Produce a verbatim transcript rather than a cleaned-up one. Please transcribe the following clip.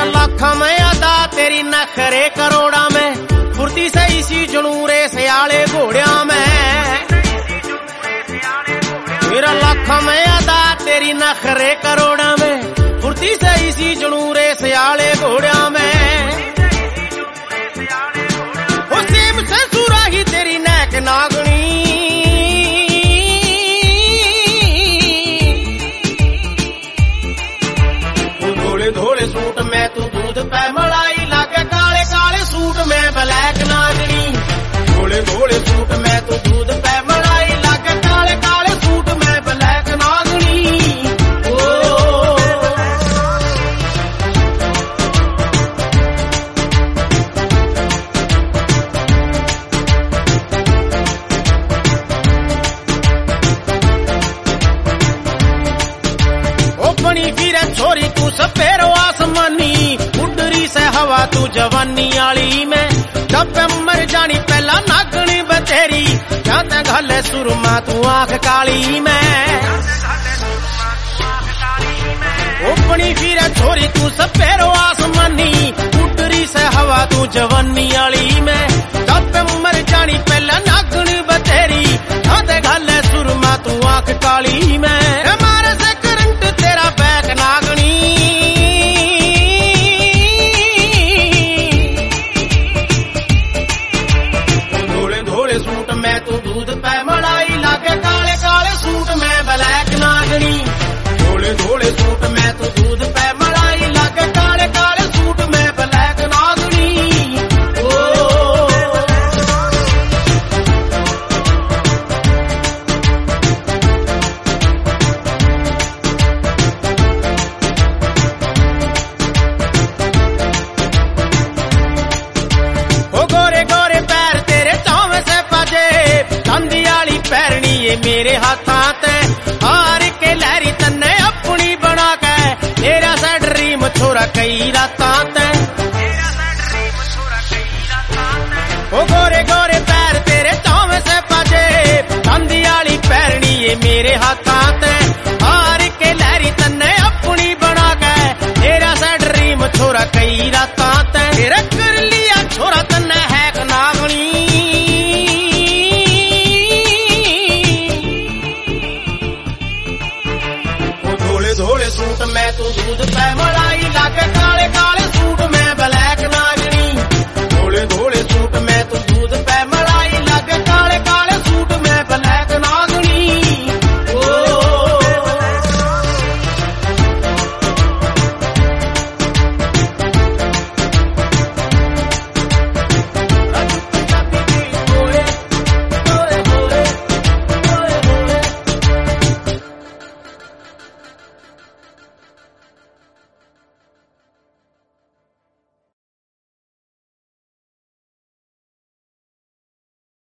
लाखा में अदा तेरी नखरे करोड़ा में, फुर्ती से इसी जनूरे सियाले घोड़िया में। मेरा लाखा में अदा तेरी नखरे करोड़ा में, फुर्ती से इसी जनूरे सियाले घोड़िया में। हो सेम से सुराही तेरी नैक नागनी, धोले धोले सूट में तू दूध पे मलाई लागे, काले काले सूट में ब्लैक नागनी। धोले धोले सूट में तू दूध पे मलाई लागे, काले काले सूट में ब्लैक नागनी। ओ ओ बनी फिर छोरी तू सपेरो आसमानी, उडरी से हवा तू जवानी आली में। जब मर जानी पहला नागनी बतेरी, जाते घले सुरमा तू आंख काली में। ओपनी फिर छोरी तू सपेरो आसमानी, उडरी से हवा तू जवानी आली में। जब मर जानी पहला नागनी बतेरी, जाते घले सुरमा तू आंख काली में। हमारे से करंट तेरा बैक नागनी, सूट में तू दूध पे मलाई लागे, काले काले सूट में ब्लैक नागनी। धोले धोले सूट में तू दूध पे मलाई लागे, काले काले सूट में ब्लैक नागनी। ओ ओ गोरे गोरे पैर तेरे चावे से पाजे, चांदी आली पैरनी ये मेरे हाथा ते। हार के लहरी तन्ने अपनी बना के, तेरा सा ड्रीम छोरा कई राता ते। ओ गोरे गोरे पैर तेरे चावे से पाजे, चांदी आली पैरनी ये मेरे हाथा ते। हार के लहरी तन्ने अपनी बना के, तेरा सा ड्रीम छोरा कई राता